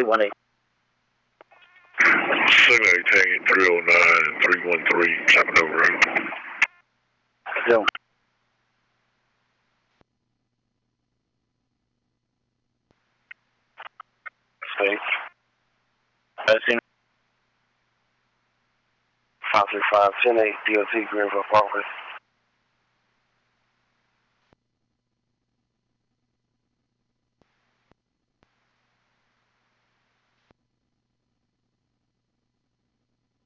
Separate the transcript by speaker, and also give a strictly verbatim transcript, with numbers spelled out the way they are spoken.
Speaker 1: eight one eight.
Speaker 2: seven eighteen, three oh nine, three one three, Chapel Road.
Speaker 1: Yo. State. Testing. five three five, ten eight, D O T, Greenville, Parkway.